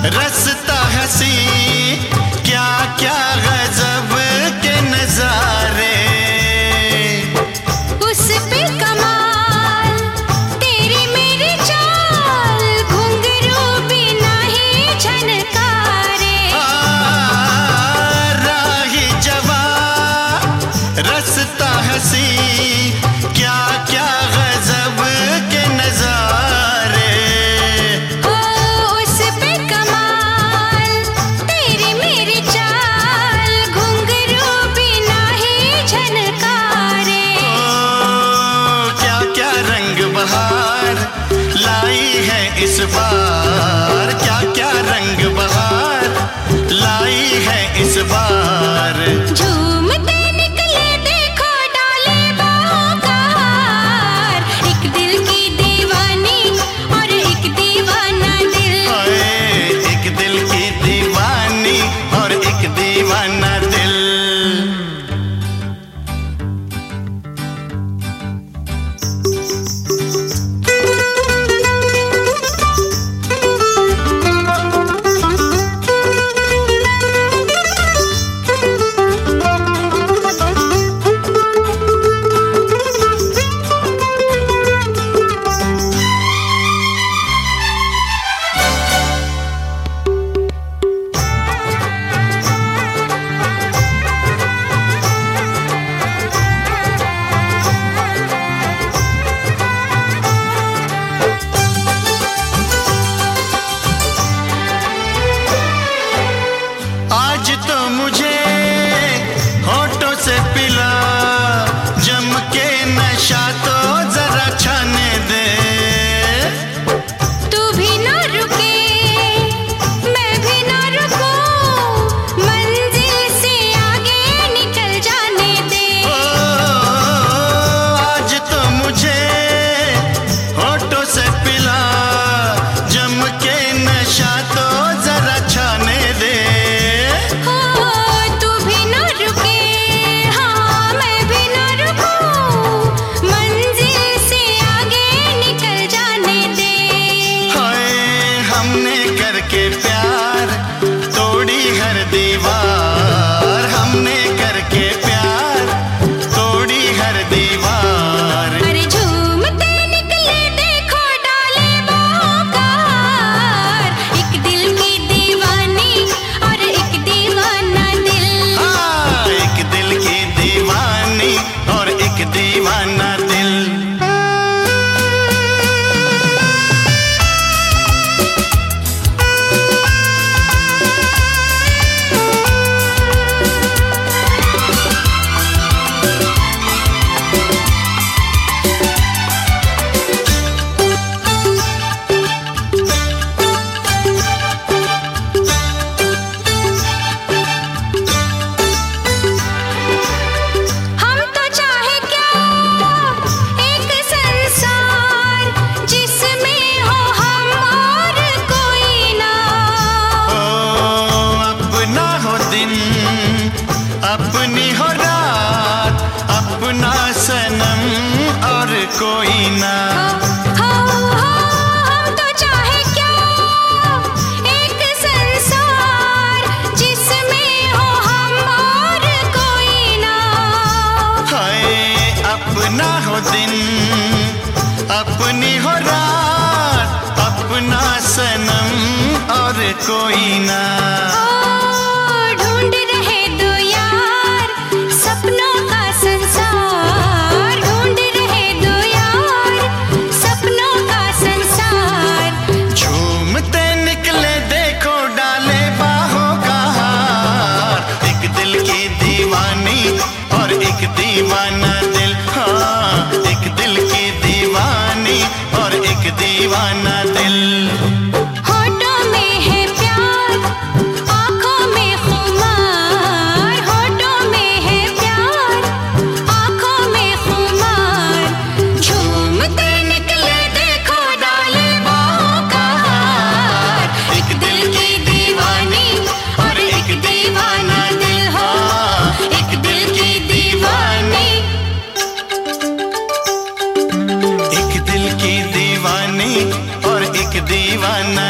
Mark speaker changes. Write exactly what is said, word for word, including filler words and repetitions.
Speaker 1: रसता हंसी क्या क्या गजब के नजारे,
Speaker 2: उस पे कमाल तेरी मेरी चाल, घुंघरू बिना ही झनकारे।
Speaker 1: राही जवा रसता हंसी क्या क्या गजब के नजारे,
Speaker 2: ओ उस पे कमाल तेरी मेरी चाल, घुंघरू बिना ही झनकारे।
Speaker 1: ओ क्या क्या रंग बहार लाई है इस बार, क्या क्या रंग बहार लाई है इस बार।
Speaker 2: झूमते निकले देखो डाले बाहों का हार, एक दिल की दीवानी और एक दीवाना दिल।
Speaker 1: ओए एक दिल की दीवानी और एक दीवाना दिल। आज तो मुझे होठों से पिला जम के नशा तो जरा छाने दे।
Speaker 2: तू भी ना रुके मैं भी ना रुकूं, मंजिल से आगे निकल जाने दे।
Speaker 1: ओ आज तो मुझे होठों से पिला जम के नशा तो जरा छाने दे।
Speaker 2: हो तू भी ना रुके हाँ मैं भी ना रुकूं, मंजिल से आगे निकल जाने दे।
Speaker 1: हाय हमने करके प्यार तोड़ी हर दीवार, हमने करके प्यार तोड़ी हर दीवार।
Speaker 2: अरे झूमते निकले देखो डाले बाहों का हार, एक दिल की दीवानी और एक दीवाना दिल।
Speaker 1: हाँ एक दिल की दीवानी और एक दीवाना दिल।
Speaker 2: हम तो चाहे क्या एक संसार, जिसमें हो हम और कोई ना।
Speaker 1: ओ अपना हो दिन अपनी हो रात, अपना सनम और कोई ना।
Speaker 2: हो हो हम तो चाहे क्या एक संसार, जिसमें हो हम और कोई ना।
Speaker 1: हाय अपना हो दिन अपनी हो रात, अपना सनम और कोई ना।
Speaker 2: ओ ढूंढ रहे दो यार सपनों का संसार, ढूंढ रहे दो यार सपनों का संसार।
Speaker 1: झूमते निकले देखो डाले बाहों का हार, एक दिल की दीवानी और एक दीवाना दिल। हाँ एक दिल की दीवानी और एक दीवाना दिल।
Speaker 2: होठों में है प्यार आँखों में खुमार, होठों में है प्यार आँखों में खुमार। झूमते निकले देखो डाले बाहों का हार, एक दिल की दीवानी और एक दीवाना दिल। हो एक दिल की दीवानी
Speaker 1: एक दिल की दीवानी और एक दीवाना